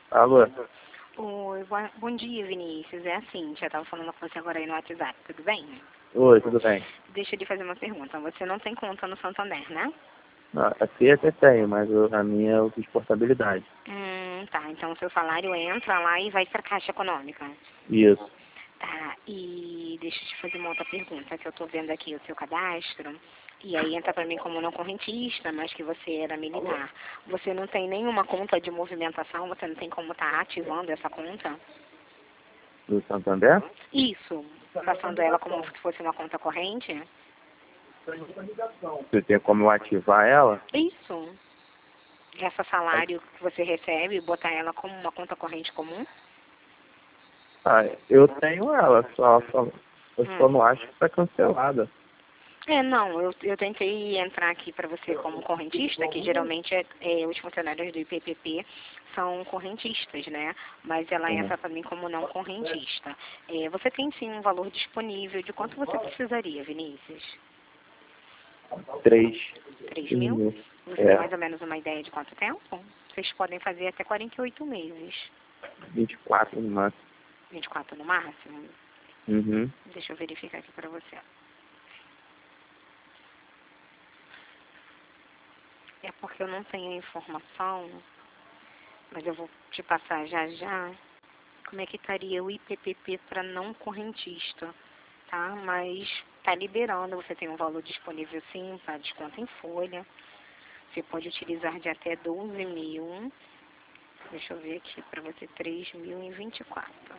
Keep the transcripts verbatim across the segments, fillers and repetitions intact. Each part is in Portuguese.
Alô? Oi, boa- bom dia, Vinícius. É a Cíntia. Eu tava falando com você agora aí no WhatsApp, tudo bem? Oi, tudo bem? Deixa eu lhe fazer uma pergunta. Você não tem conta no Santander, né? Ah, aqui até tenho, mas o- a minha eu fiz portabilidade. Hum, tá. Então o seu salário entra lá e vai pra Caixa Econômica. Isso. Tá. E deixa eu te fazer uma outra pergunta, que eu tô vendo aqui o seu cadastro. E aí entra pra mim como não correntista, mas que você era militar. Você não tem nenhuma conta de movimentação? Você não tem como estar ativando essa conta? Do Santander? Isso. Passando ela como se fosse uma conta corrente? Você tem como eu ativar ela? Isso. Essa salário que você recebe, botar ela como uma conta corrente comum? Ah, eu tenho ela, só, só, eu só Hum. não acho que está cancelada. É, não, eu, eu tentei entrar aqui para você como correntista, que geralmente é, é, os funcionários do I P P P são correntistas, né? Mas ela Uhum. entra para mim como não correntista. É, você tem sim um valor disponível. De quanto você precisaria, Vinícius? Três. Três mil? Uhum. Você É. tem mais ou menos uma ideia de quanto tempo? Vocês podem fazer até quarenta e oito meses. vinte e quatro no máximo. vinte e quatro no máximo? Uhum. Deixa eu verificar aqui para você. É porque eu não tenho a informação, mas eu vou te passar já já como é que estaria o I P P P para não correntista, tá? Mas tá liberando, você tem um valor disponível sim, para desconto em folha. Você pode utilizar de até doze mil. Deixa eu ver aqui para você, três mil e vinte e quatro.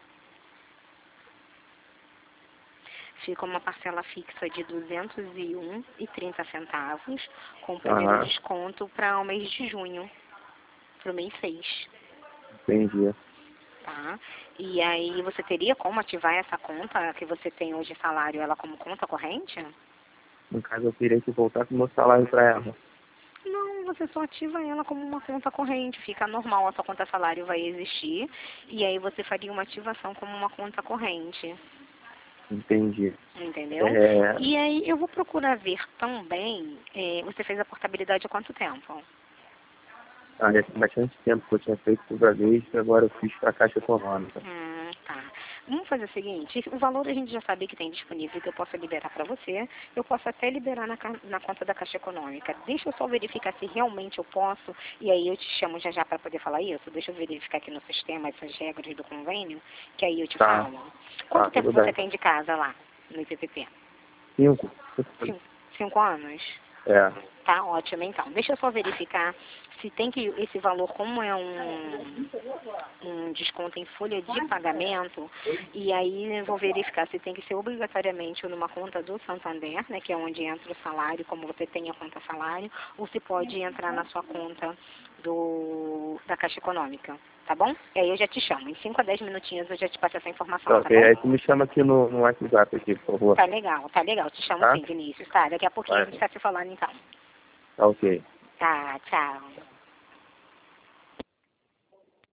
Fica uma parcela fixa de duzentos e um e trinta centavos, com o primeiro Aham. desconto para o mês de junho, para o mês seis. Entendi. Tá? E aí você teria como ativar essa conta que você tem hoje salário, ela como conta corrente? No caso, eu teria que voltar com o meu salário para ela. Não, você só ativa ela como uma conta corrente, fica normal, a sua conta salário vai existir, e aí você faria uma ativação como uma conta corrente, Entendi. entendeu? É... E aí eu vou procurar ver também, eh, você fez a portabilidade há quanto tempo? Ah, já tem bastante tempo que eu tinha feito o Bradesco e agora eu fiz para a Caixa Econômica. Hum, tá. Vamos fazer o seguinte, o valor a gente já sabe que tem disponível, que eu posso liberar para você, eu posso até liberar na, ca- na conta da Caixa Econômica. Deixa eu só verificar se realmente eu posso, e aí eu te chamo já já para poder falar isso. Deixa eu verificar aqui no sistema essas regras do convênio, que aí eu te Tá. falo. Tá, Quanto tempo tudo você bem. tem de casa lá, no I P P P? Cinco? Cinco, cinco anos? É. Tá ótimo, então. Deixa eu só verificar se tem que esse valor, como é um, um desconto em folha de pagamento, e aí eu vou verificar se tem que ser obrigatoriamente numa conta do Santander, né, que é onde entra o salário, como você tem a conta salário, ou se pode entrar na sua conta do, da Caixa Econômica, tá bom? E aí eu já te chamo. Em cinco a dez minutinhos eu já te passo essa informação, Tá, tá ok. bom? Aí tu me chama aqui no, no WhatsApp aqui, por favor. Tá legal, tá legal. Te chamo Tá? sim, Vinícius, tá? Daqui a pouquinho a Vai. gente tá se falando então. Tá ok. Tá, tchau.